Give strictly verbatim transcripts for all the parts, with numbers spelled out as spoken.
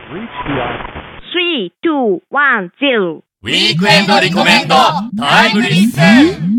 スリー、ツー、ワン、ゼロウィークエンドリコメンドタイムリッスン。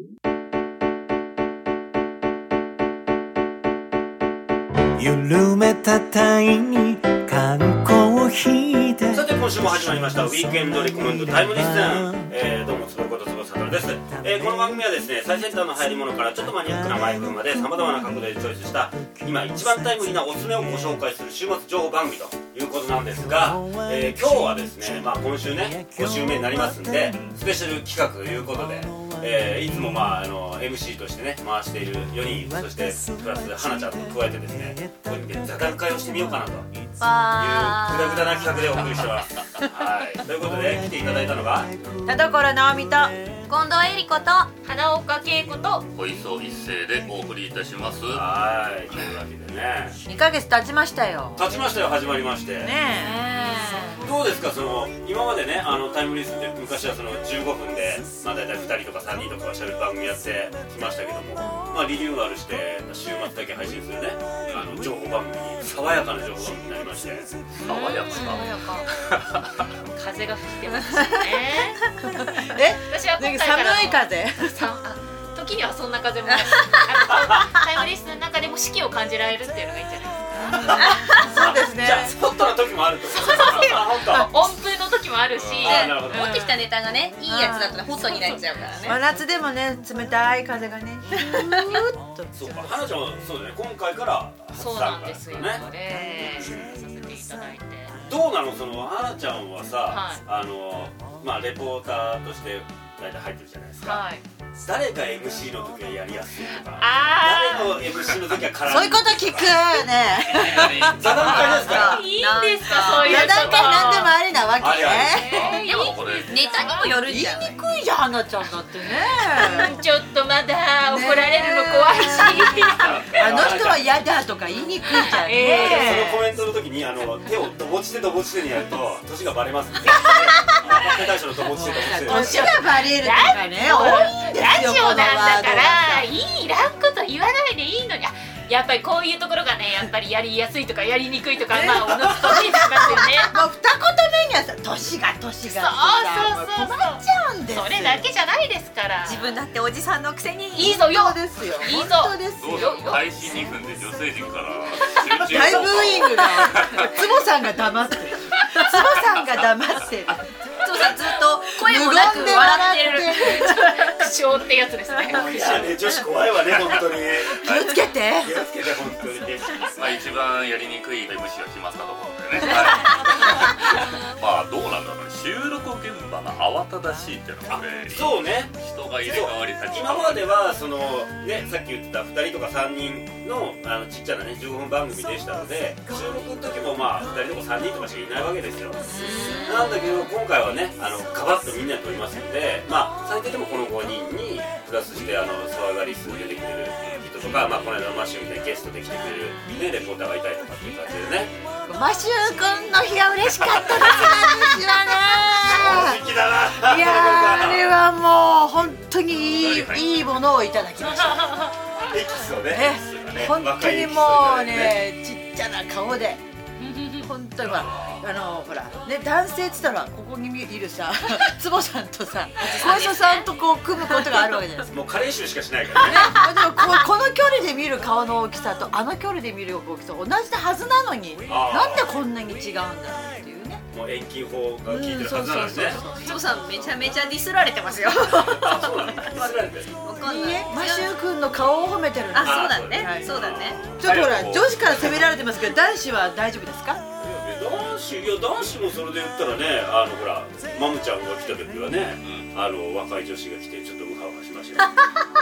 緩めたタイに缶コーヒーで。 さて今週も始まりましたウィークエンドリコメンドタイムリッスン、えー、どうもつぼることつぼさとるです、えー、この番組はですね最先端の流行り物からちょっとマニアックなマイクまでさまざまな角度でチョイスした今一番タイムリーなおすすめをご紹介する週末情報番組ということなんですが、えー、今日はですね、まあ、今週ねご週目になりますんでスペシャル企画ということで、えー、いつも、まあ、あの エムシー としてね回しているよにん、そしてプラス花ちゃんと加えてですねここにね座談会をしてみようかなというグダグダな企画でお送りしてます。はい、ということで来ていただいたのが田所直美と近藤恵理子と花岡恵子と小磯一世でお送りいたします。 はい、というわけでねにかげつ経ちましたよ。 経ちましたよ、始まりましてねえ。どうですか、その今までねあのタイムリスって昔はそのじゅうごふんで、まあ、大体ふたりとかさんにんとかがしゃべる番組やってきましたけども、まあ、リニューアルして週末だけ配信するねあの情報番組に爽やかな情報番組になりまして。 爽やか爽やか風が吹いてますねえ私は今回から寒い風時にはそんな風もないあのタイムリストの中でも四季を感じられるっていうのがいいんじゃないですか。 そうですね。 じゃあスポットの時もあるってことですか。 音符の時もあるし、 あなるほど持ってきたネタがねいいやつだとホットになっちゃうからね。 真夏でもね冷たい風がねそうか、花ちゃんはそうだね今回からそうなんですよね。 ねこれさせていただいてどうなの、その花ちゃんはさ、 はい、 あのまあレポーターとして大体入ってるじゃないですか、 はい、 誰が エムシー の時はやりやすいとか、 あ誰の エムシー の時は絡むそういうこと聞くね。 座談会ですか。 いいんですか、そういう座談会なんでもありなわけありあね。 でもネタにもよるん言いじゃない。 にくいじゃん花ちゃんだってね。 ちょっとまだ怒られるの怖いし、 あの人は嫌だとか言いにくいじゃんえね。 そのコメントの時にあの手をドボチでドボチでにやると年がバレますんで大将のドボチでドボチで年がバレるとかね多いんですよ。 ラジオなんだからこのワードがいいらんこと言わないでいいのに。あ、やっぱりこういうところがねやっぱりやりやすいとかやりにくいとかまあおのずと見えてきますよね。 もう二言目にはさ年が年がそうそうそうそう困っちゃうんですよ。 それだけじゃないですから。 自分だっておじさんのくせにいいぞよ。 本当ですよ。 いいぞ本当ですどうよ。 ぞ開始にふんで女性陣から集中大ブーイングがつぼさんが黙ってる。つぼさんが黙ってる。 つぼさんずっと声もなく笑ってる。 苦笑ってやつですね。 いやね、女子怖いわね本当に。 気をつけて。 気をつけて本当に。 まあ一番やりにくい エムシー が決まったところでね、はい、まあどうなんだろうね、収録現場が慌ただしいっていうのがね、 そうね、 人が入れ替わり立ち替今わり。 まではそのねさっき言ってたふたりとかさんにんのあのちっちゃなねじゅうごふん番組でしたので収録の時もまあふたりとかさんにんとかしかいないわけですよ。なんだけど今回はねあのガバッとみんなで撮りますので、まあ最低でもこのごにんにプラスしてあの騒がり数出てくれる人とか、まあこの間のマッシュみたいにゲストで来てくれる、ね、レポーターがいたりとかっていう感じでね。 マシュー君の日は嬉しかったですね。私はね。 正直だな。 いやーあれはもう本当にいい、いいものをいただきましたエキスをね、 ねエキスがね本当にもうねちっちゃな顔で本当にほらあのほらね男性っつったらここにいるさつぼさんとさ小磯さんとこう組むことがあるわけじゃないですか。 もう加齢臭しかしないからね。 でもここの距離で見る顔の大きさとあの距離で見る大きさ同じはずなのにあーなんでこんなに違うんだろうっていうね。 もう遠近法が効いてるはずなんですね。 つぼさんめちゃめちゃディスられてますよ。 あ、そうなの。ディスられてる。 わかんない。 いいえマシュー君の顔を褒めてるんです。 あ、そうだね、 はいそうだね。 ちょっとほら女子から責められてますけど男子は大丈夫ですか？ 男子、いや男子もそれで言ったらね、あのほらマムちゃんが来た時はね、うん、あの若い女子が来てちょっとウハウハしましたよ。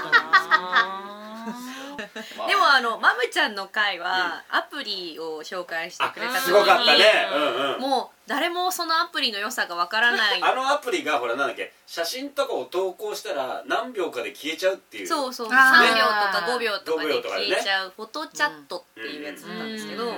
でもあのマムちゃんの回はアプリを紹介してくれた時にすごかったね、うんうん、 もう誰もそのアプリの良さがわからない。 あのアプリがほらなんだっけ、写真とかを投稿したら何秒かで消えちゃうっていう。 そうそう、 あーさんびょうとかごびょうとかでごびょうとかでね消えちゃうフォトチャットっていうやつだったんですけど、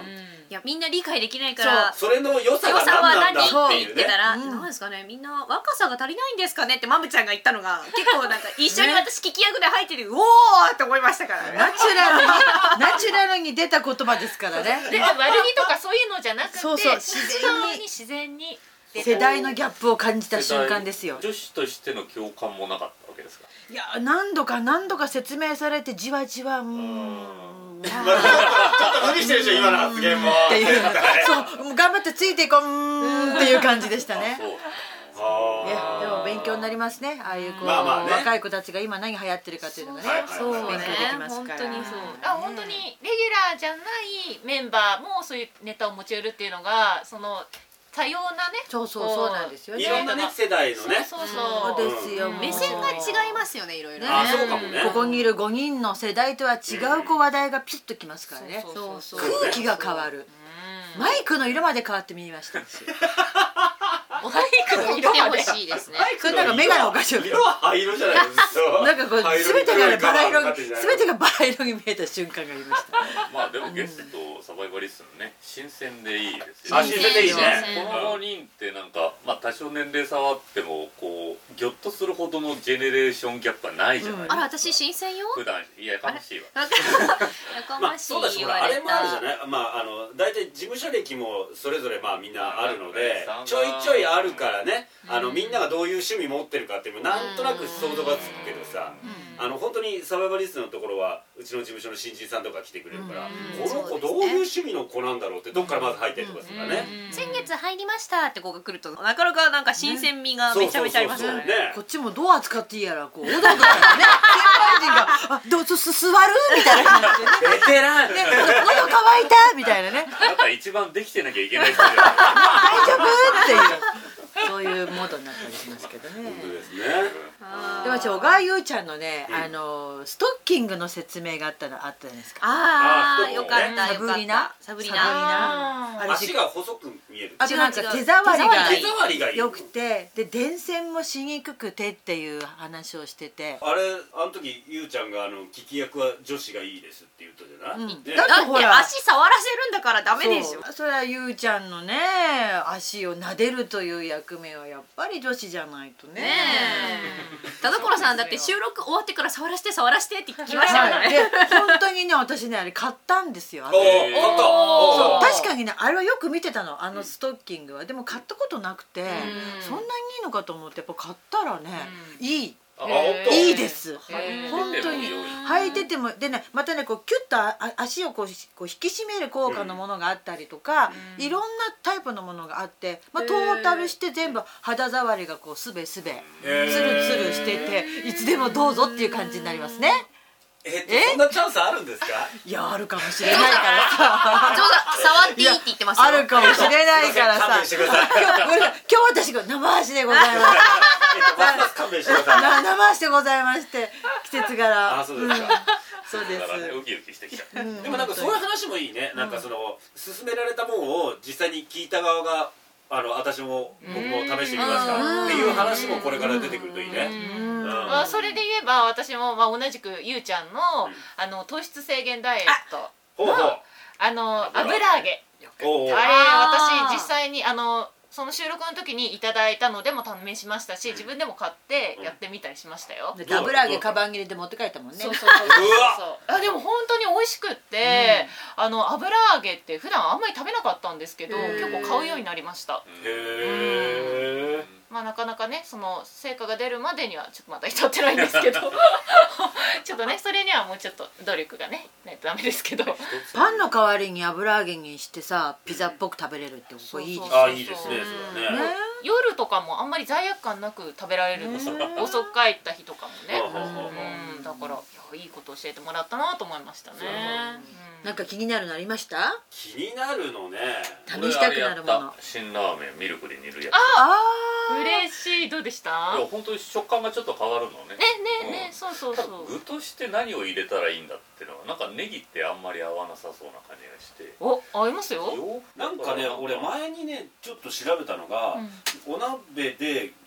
いやみんな理解できないからそれの良さが良さは何なんだ何ってっていうね言ってたら、 うんなんですかね、みんな若さが足りないんですかねってマムちゃんが言ったのが結構なんか一緒に私聞き役で入っててうおーって思いましたからね。 ナチュラルにナチュラルに出た言葉ですからね。 で悪気とかそういうのじゃなくて、 そうそう自然にに自然に世代のギャップを感じた瞬間ですよ。 女子としての共感もなかったわけですか。 いや何度か何度か説明されてじわじわうーんちょっと無理してるでしょ今の発言もっていうそうもう頑張ってついていこううーんっていう感じでしたね。 そういやでも勉強になりますね。ああいうこう、 まあまあね若い子たちが今何流行ってるかっていうのがね、 はいはいそうね勉強できます本から当にそう。 あ本当にレギュラーじゃないメンバーもそういうネタを持ち寄るっていうのがその多様なねそうそうそうなんですよね。 いろんなね世代のねそうそうそうそうですよ。 うん目線が違いますよねいろいろね。 あそうかもねここにいるごにんの世代とは違うこう話題がピッときますからね。 そうそうそう空気が変わる。マイクの色まで変わってみましたし。 マイクの色来てほまでしいですね。 これなんか眼鏡おかしい。 色は灰色じゃないですか。 なんかこう全てがねバラ色に全全てがバラ色に見えた瞬間がありました。 まあでもゲストサバイバリストのね新鮮でいいですよあ新鮮でいいねこのごにんってなんかまあ多少年齢差はあってもこうギョッとするほどのジェネレーションギャップはないじゃないですか。 あら私新鮮よ。 普段いやかもしいわ。 やかまあましいそうだしほ言われらあれもあるじゃた。 ないまああの大体事務所歴もそれぞれまあみんなあるのでまあちょいちょいあるからねあのみんながどういう趣味持ってるかっていうのもなんとなく想像がつくけどさあの本当にサバイバリストのところはうちの事務所の新人さんとか来てくれるからこの子どういう趣味の子なんだろうってどっからまず入ったりとかするからね先月入りましたって子が来るとなかなかなんか新鮮味がめちゃめちゃありますからね。 ねこっちもどう扱っていいやらこうおどおどからね先輩陣があどうぞす座るみたいな感じでね。 ベテランね喉乾いたみたいなねなんか一番できてなきゃいけない人じゃない。 大丈夫っていうそういうモードになったりしますけどね。 そうですねでも小川優ちゃんのね、あのストッキングの説明があったのあったじゃないですか。 あああよかったサよかっブリナた。サブリサブリナ。 ナあれ足が細く見えるあとなんか違う違う手触りが手触りがいい良くてで電線もしにくくてっていう話をしてて。 あれあの時ゆうちゃんがあの聞き役は女子がいいですって言ったじゃない、 うんねだってだってほら足触らせるんだからダメでしょ。 そうそれはゆうちゃんのね足を撫でるという役目はやっぱり女子じゃないとね。 ねえ。田所さんだって収録終わってから触らせて触らせてって聞きましたからはい、 ね。 で本当にね私ねあれ買ったんですよ。 おお買ったおー確かにねあれはよく見てたのあのストッキングは。でも買ったことなくてそんなにいいのかと思ってやっぱ買ったらねいいあへーいいですへー本当に履いててもでねまたねこうキュッとあ足をこうこう引き締める効果のものがあったりとか、いろんなタイプのものがあって、まあ、トータルして全部肌触りがこうすべすべツルツルしてていつでもどうぞっていう感じになりますね。 えっとそんなチャンスあるんですかいやあるかもしれないからさちょうど触っていいって言ってますよ。 あるかもしれないからさ勘弁してください今日今日私が生足でございますますます勘弁してくださいな生足でございまして季節柄あそうですかそうですだからねウキウキしてきちゃう。 うんでもなんかそういう話もいいねなんかその勧められたものを実際に聞いた側があの私も僕も試してみましたっていう話もこれから出てくるといいねうんまあ、それで言えば私もまあ同じくゆうちゃんのあの糖質制限ダイエットほうほうのあの油揚げおうおうあれあー私実際にあのその収録の時にいただいたのでも試しましたし自分でも買ってやってみたりしましたよ。 で油揚げカバン切りで持って帰ったもんね。 そうそうそうそううわそうあでも本当に美味しくって、あの油揚げって普段あんまり食べなかったんですけどへー結構買うようになりました。 へえまあなかなかねその成果が出るまでにはちょっとまだ至ってないんですけどちょっとねそれにはもうちょっと努力がねないとダメですけどパンの代わりに油揚げにしてさピザっぽく食べれるってこれいいですそうそうあいいですねそれはねね。 夜とかもあんまり罪悪感なく食べられるんですよ遅く帰った日とかもねうんうんうんうんだからいやいいこと教えてもらったなと思いましたねなんか気になるのありました？ 気になるのね試したくなるもの。 辛ラーメンミルクで煮るやつ。 あうん嬉しいどうでしたいや本当に食感がちょっと変わるのね。 ねねねうんそうそうただそう具として何を入れたらいいんだっていうのはなんかネギってあんまり合わなさそうな感じがして。 お合いますよなんかね俺前にねちょっと調べたのが、お鍋で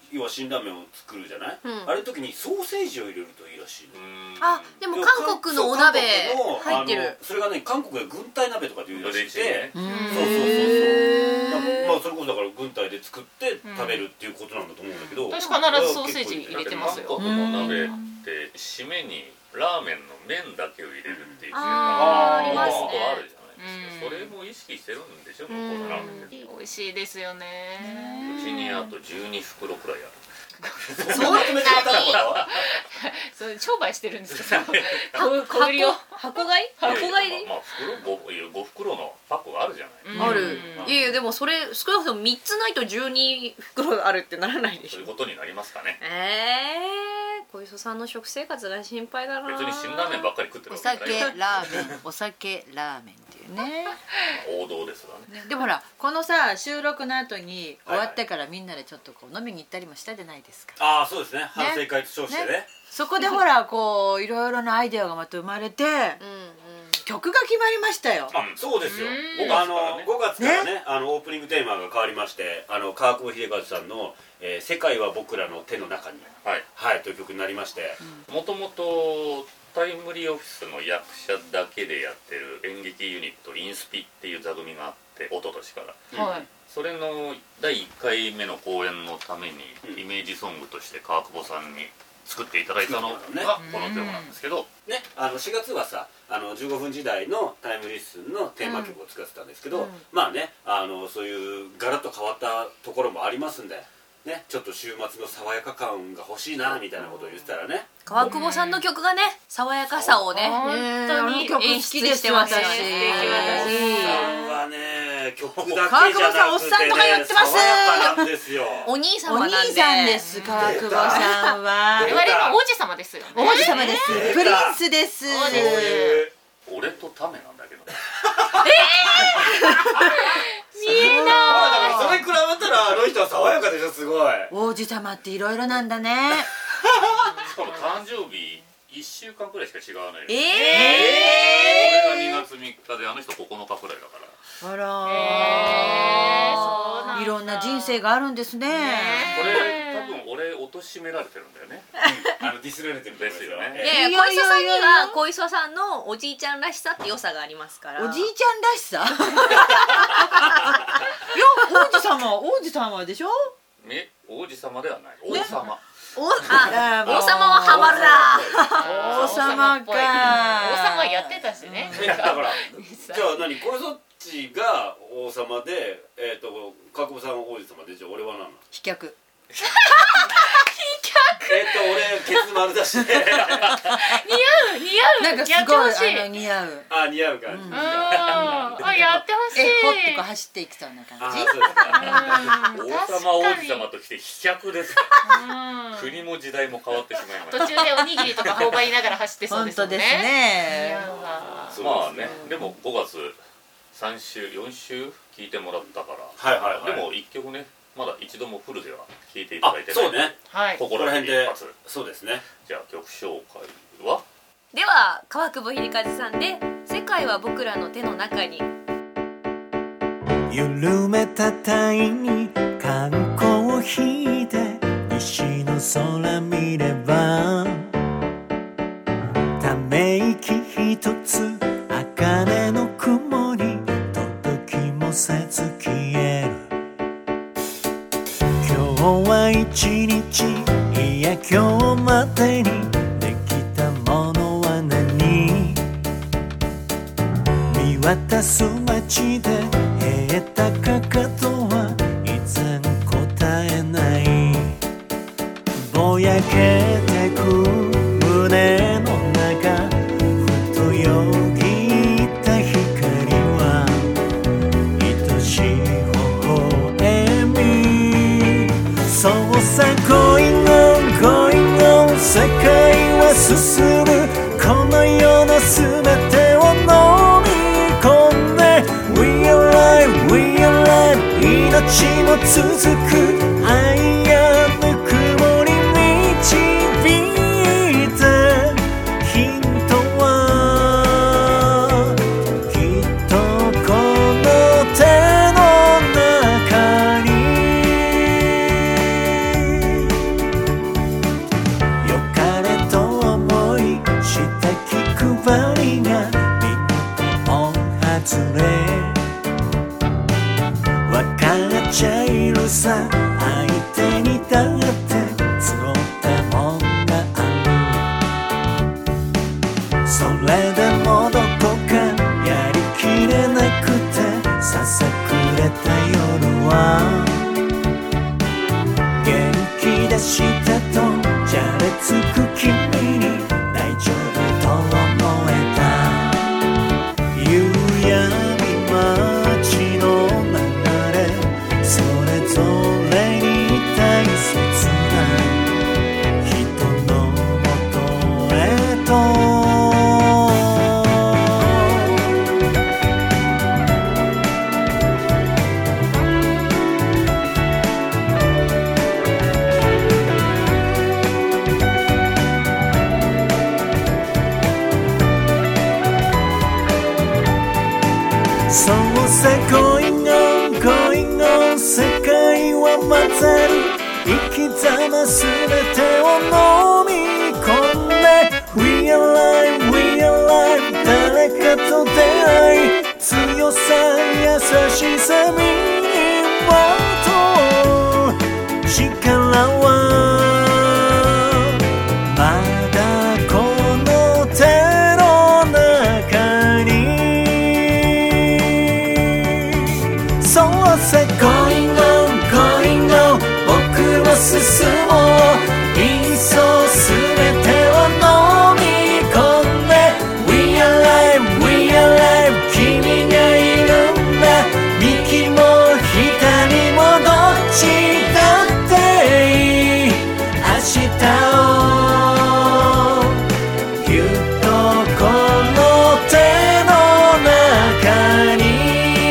要は辛ラーメンを作るじゃない、 うん、 あれの時にソーセージを入れるといいらしい。 あ、でも韓国のお鍋入ってる。 それがね、韓国で軍隊鍋とかっていうらしくて、そうそうそうそう、まあそれこそだから軍隊で作って食べるっていうことなんだと思うんだけど、 私必ずソーセージ入れてますよ。 韓国の鍋って締めにラーメンの麺だけを入れるっていうのがありますね。 あるじゃないですか。それも意識してるんでしょ、向こうのラーメンで。 美味しいですよね。 うちにあとじゅうに袋くらいある。 そんなにそう商売してるんですか。小売りを箱買い箱買いで、 まあ袋ご袋のパックがあるじゃない。 ある。いやいや、でもそれ少なくともみっつないとじゅうに袋あるってならないでしょ。 そういうことになりますかね。 ええ、小磯さんの食生活が心配だな。 別に辛ラーメンばっかり食ってるわけじゃない。 お酒ラーメン、お酒ラーメンっていうね。 王道ですわね。 でもほら、このさ収録の後に終わってからみんなでちょっとこう飲みに行ったりもしたじゃないですか。 ああ、そうですね。反省会と称してね。 そこでほらこういろいろなアイデアがまた生まれて、曲が決まりましたよ。 あ、そうですよ。あのごがつからね、あのオープニングテーマが変わりまして、あの川久保秀和さんの「世界は僕らの手の中に」はいという曲になりまして、 もともとタイムリーオフィスの役者だけでやってる演劇ユニットインスピっていう座組があって、一昨年から、はい、それのだいいっかいめの公演のためにイメージソングとして川久保さんに作っていただいたのがこの曲なんですけどね、あのしがつはさ、あのじゅうごふん時代のタイムリッスンのテーマ曲を使ってたんですけど、まあね、あのそういうガラッと変わったところもありますんでね、ちょっと週末の爽やか感が欲しいなみたいなことを言ってたらね、 川久保さんの曲がね、爽やかさをね、 本当に演出してますし、 川久保さんはね、曲だけじゃなくて川久保さんおっさんとか言ってます。 爽やかなんですよ。 お兄さんおはなんで、 兄さんです川久保さんは。 我々の王子様ですよね。 王子様です。プリンスです。 そうです。 俺とタメなんだけど。 見えない。 それ比べたらあの人は爽やかでしょ、すごい。 王子様っていろいろなんだね。 しかも誕生日いっしゅうかんくらいしか違わない。 ええー、俺がにがつみっかであの人ここのかくらいだから。 あら、 えー、そうなんだ。 いろんな人生があるんですね。 これ多分俺貶められてるんだよね。 あのディスられてるんですよね。 いやいや、小磯さんには小磯さんのおじいちゃんらしさって良さがありますから。 おじいちゃんらしさ。いや、王子様、王子様でしょ。 え、王子様ではない。王様。 お、 あ、王様はハマるな。 王様か。 王様やってたしね。 だからじゃあ何、これそっちが王様で、えっと川久保さんは王子様で、じゃあ俺は何なの？ 飛脚。 えっと俺ケツ丸だしね。 似合う似合う。 なんかすごいあの似合う。 あ、似合う感じ。 あ、やってほしい。 え、ほってこう走っていきそうな感じ。 王様王子様ときて飛脚です。国も時代も変わってしまいました。 途中でおにぎりとか頬張りながら走ってそうですもんね。 本当ですね。 まあね、でもごがつさんしゅうよんしゅう聞いてもらったから、 はいはいはい。 でもいっきょくね、まだ一度もフルでは聴いていただいてない。 そうね。 はい。 ここら辺で。 そうですね。 じゃあ曲紹介は？ では川久保秀和さんで「世界は僕らの手の中に」。 緩めたタイに缶コーヒーで西の空見れば、ため息ひとつ茜の雲に届きもせず消える。今日は一日、いや今日までにできたものは何？見渡す街で平たかかとは依然答えない。ぼやけてく胸の中、ふとよぎった光は愛しい微笑み。そうさ、恋の恋の世界は進む。この世の全てを飲み込んで We are alive, we are alive 命も続く。愛やぬくもり導いて、ヒントはきっとこの手の中に。 さ相手にだって募ったもんがある。それでもどこかやりきれなくてささくれた夜は元気出してとじゃれつく君に大丈夫と思えた。夕闇街の流れそれぞれに大切な人のもとへとそうさ恋の恋の世界は混ざる生き様すべてを飲み込んで We are alive, we are alive 誰かと出会い強さ優しさ身にまとう力はまだこの手の中にそうさ Going on, going on 僕は進もういっそすべてを飲み込んで We are alive, we are alive 君がいるんだ右も左もどっちだっていい明日をぎゅっとこの手の中に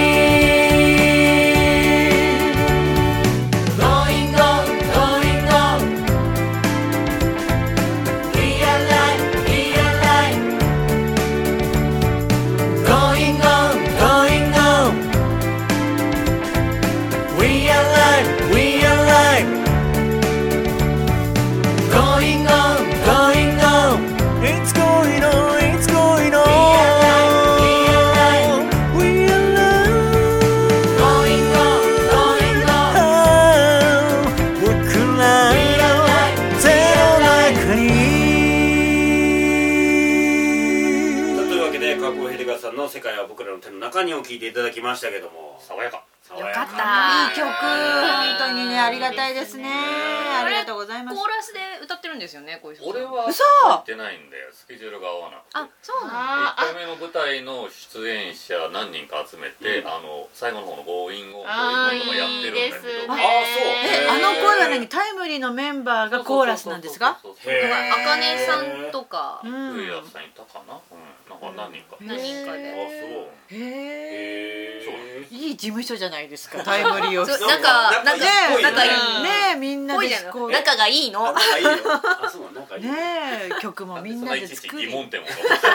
世界は僕らの手の中にを聞いていただきましたけども爽やかよかった。いい曲、本当にねありがたいですね。ありがとうございます。 コーラスで歌ってるんですよね、こういう人。 俺は嘘入ってないんだよ、スケジュールが合わなくて。 あ、そうなんだ。いっかいめの舞台の出演者何人か集めて、あの最後の方のゴーインゴーゴーインゴーとかやってるんだけど。 あああそうえ、あの声は何タイムリーのメンバーがコーラスなんですか？ へーあかねさんとかうん上谷さんいたかな、うん、なんか何人か。 何人かで。 あそうへへえ。いい事務所じゃないですか、タイムリーオフィス。 なんかなんか仲いいねえみんなでこう仲がいいの。 仲いいよ。あそう仲いい。ねねえ曲もみんなで作り。 疑問点も。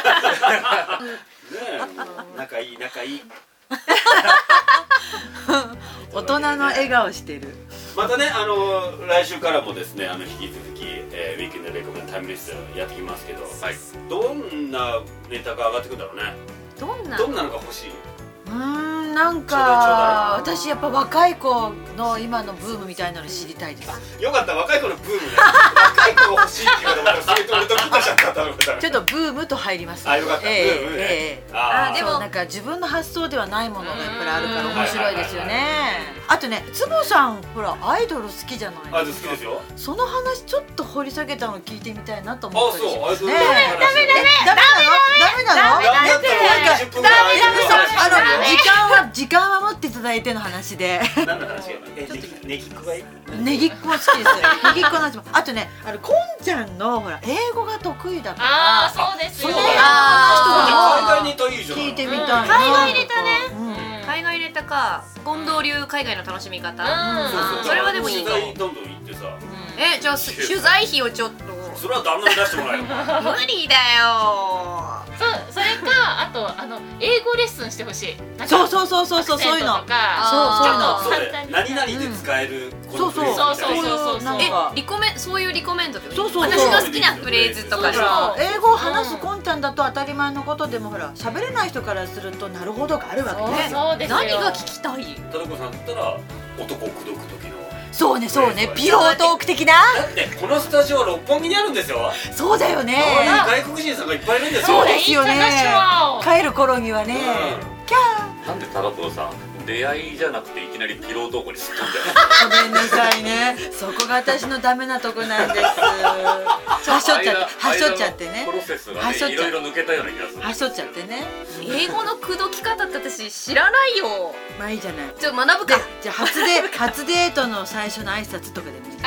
え仲いい仲いい。 大人の笑顔してる。 またねあの来週からもですねあの引き続き、えー、ウィークエンドレコメンタイムリストやってきますけど、はい、どんなネタが上がってくるんだろうね。 どんなどんなのが欲しい。 うーんなんか私やっぱ若い子の今のブームみたいなの知りたいです。 よかった若い子のブームね。若い子が欲しいって言われたらそれと俺と来たじゃんかと思ったら。 ちょっとブームと入ります。 あよかった。 えブームね。 ええあでもなんか自分の発想ではないものがやっぱりあるから面白いですよね。あとねつぼさんほらアイドル好きじゃないですか。 好きですよ。 その話ちょっと掘り下げたの聞いてみたいなと思ったりしますね。 ダメダメダメダメなの？ダメなの？ だってにじゅっぷんぐらいあの時間は時間は持っていただいての話で。 何の話やの？えネギっ子がいい？ ネギっ子も好きです。ネギっ子の話も。あとねあのこんちゃんのほら英語が得意だから。 ああそうですよ。 あ海外ネタいいじゃん。 聞いてみたいな。 海外ネタね。 うん海外ネタか近藤流海外の楽しみ方。 うんそれはでもいいかも。 取材どんどん行ってさ。 えじゃあ取材費をちょっと。 それは旦那に出してもらえよ。 無理だよ。 そうそれかあとあの英語レッスンしてほしい。 そうそうそうそうそうそういうの。そうそういうの。 そう何々で使えるそうそうそうそうそうそう。 えリコメそういうリコメントってそうそう私が好きなフレーズとかで英語を話すこんちゃんだと当たり前のことでもほら喋れない人からするとなるほどがあるわけね。 そうですよ。 何が聞きたい？ ただこさんだったら男を口説く時の。 そうねそうね、ピロートーク的な。 だってこのスタジオ六本木にあるんですよ。 そうだよね。 周りに外国人さんがいっぱいいるんですよ。 そうですよね。帰る頃にはね、キャー。 なんでタラプロさん出会いじゃなくていきなりピロートークにすっ飛んじゃうごめんなさいね、そこが私のダメなとこなんです。はしょっちゃってはしょっちゃってね、 プロセスがねいろいろ抜けたような気がする。 はしょっちゃってね。 英語の口説き方って私知らないよ。 まあいいじゃない。 ちょっと学ぶか。 じゃあ初デ初デートの最初の挨拶とかでもいい。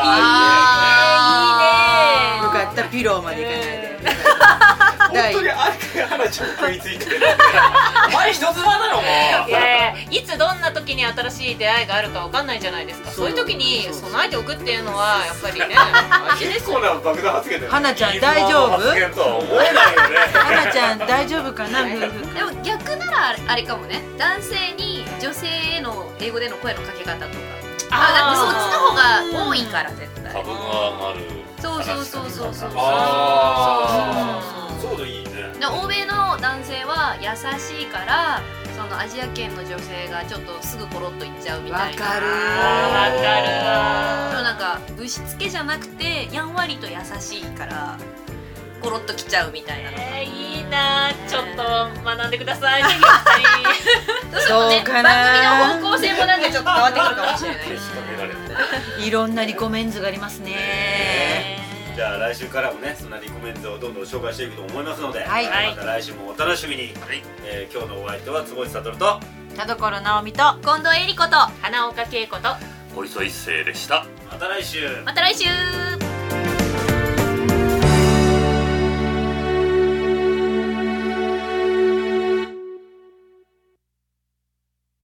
あーいいね。 よかったピローまでいかないで。 本当にあれ花ちゃん食いついてる。お前人妻なのもう。 いやいや、いつどんな時に新しい出会いがあるかわかんないじゃないですか。そういう時に備えておくっていうのはやっぱりね大事ですよ。 結構な爆弾発言だよ。 花ちゃん大丈夫？ 発言とは思え思えないよね。 花ちゃん大丈夫かな夫婦。 でも逆ならあれかもね、男性に女性への英語での声のかけ方とか、あ、だってそっちの方が多いから絶対。 株が上がる。 そうそうそうそうそう。 ああ、そうだいいね。 で欧米の男性は優しいからそのアジア圏の女性がちょっとすぐコロッといっちゃうみたいな。 わかるわかるでもなんかぶしつけじゃなくてやんわりと優しいからコロッときちゃうみたいなのが、 えー、いいな、ちょっと学んでください。 そうね、 そうかな番組の方向性もなんかちょっと変わってくるかもしれない。 仕掛けられて。 いろんなリコメンズがありますね。 じゃあ来週からもね、そんなリコメントをどんどん紹介していくと思いますので、 はいまた来週もお楽しみに。えー今日のお相手は坪内悟と田所直美と近藤恵理子と花岡恵子と小磯一生でした。 また来週。 また来週。